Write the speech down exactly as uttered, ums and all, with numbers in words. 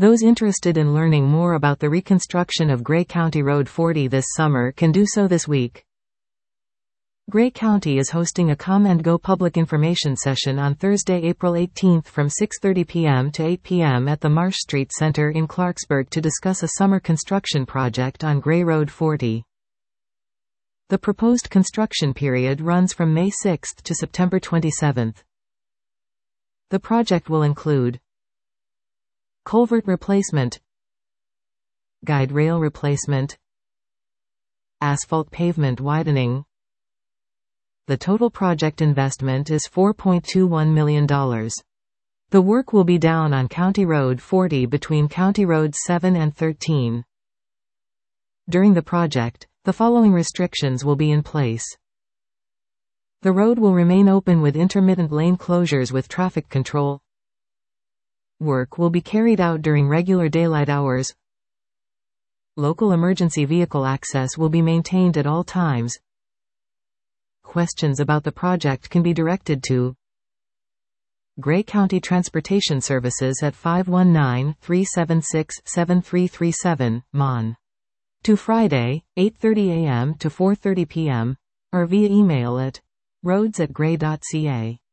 Those interested in learning more about the reconstruction of Gray County Road forty this summer can do so this week. Gray County is hosting a Come and Go public information session on Thursday, April eighteenth from six thirty p m to eight p m at the Marsh Street Center in Clarksburg to discuss a summer construction project on Gray Road forty. The proposed construction period runs from May sixth to September twenty-seventh. The project will include culvert replacement, guide rail replacement, asphalt pavement widening. The total project investment is four point two one million dollars. The work will be down on County Road forty between County Roads seven and thirteen. During the project, the following restrictions will be in place. The road will remain open with intermittent lane closures with traffic control. Work will be carried out during regular daylight hours. Local emergency vehicle access will be maintained at all times. Questions about the project can be directed to Gray County Transportation Services at five one nine, three seven six, seven three three seven, Mon. To Friday, eight thirty a m to four thirty p m, or via email at roads at gray dot c a.